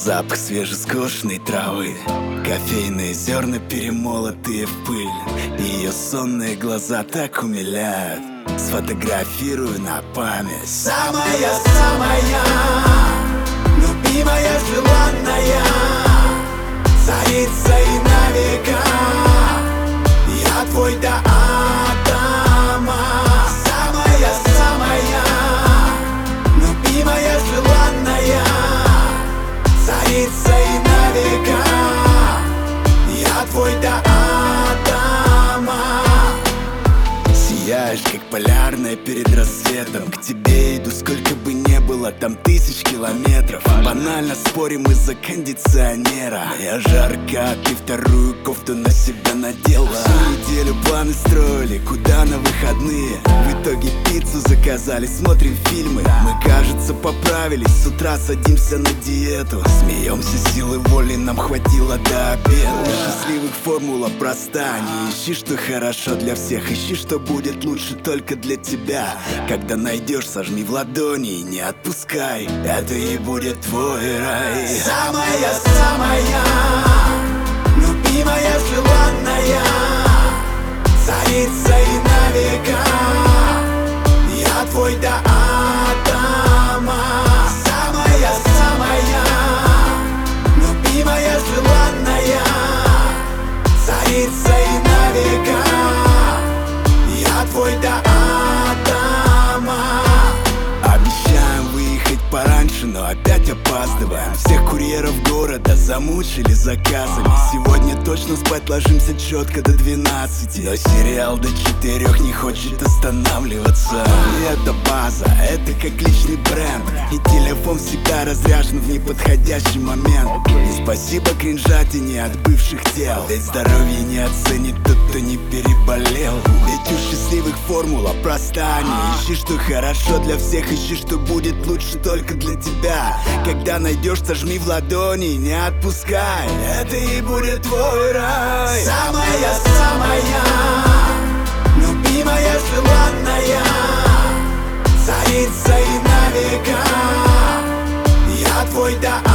Запах свежескошенной травы, кофейные зерна, перемолотые в пыль. Ее сонные глаза так умиляют, сфотографирую на память. Самая любимая, желанная, царица и на века. Я твой до атома. Самая любимая, желанная, царица и на века. Я твой до атома. Сияешь, как полярная перед рассветом. К тебе иду, сколько бы не было там тысяч километров. Банально спорим из-за кондиционера. Я жарко, а ты вторую кофту на себя надела. Всю неделю планы строили, куда на выходные. В итоге пиццу заказали, смотрим фильмы. Мы, кажется, поправились, с утра садимся на диету. Смеемся, силы воли нам хватило до обеда. У счастливых формула проста: не ищи, что хорошо для всех, ищи, что будет лучше только для тебя. Когда найдешь, сожми в ладони и не отпускай, это и будет твой рай. Самая любимая, желанная, царица и на века. Я твой до атома. Самая любимая, желанная, царица и на века. Я твой до атома. Обещаем выехать пораньше, но опять опаздываем. Всех курьеров города замучили заказами. Сегодня точно спать ложимся четко до 12. Но сериал до 4 не хочет останавливаться. И это база, это как личный бренд. И телефон всегда разряжен в неподходящий момент. И спасибо кринжатине от бывших тел. Ведь здоровье не оценит тот, кто не переболел. Ведь у счастливых формула проста: не ищи, что хорошо для всех, ищи, что будет лучше только для тебя. Когда найдешь, сожми в ладони и не отпускай, это и будет твой рай. Самая любимая, желанная, царица и на века. Я твой до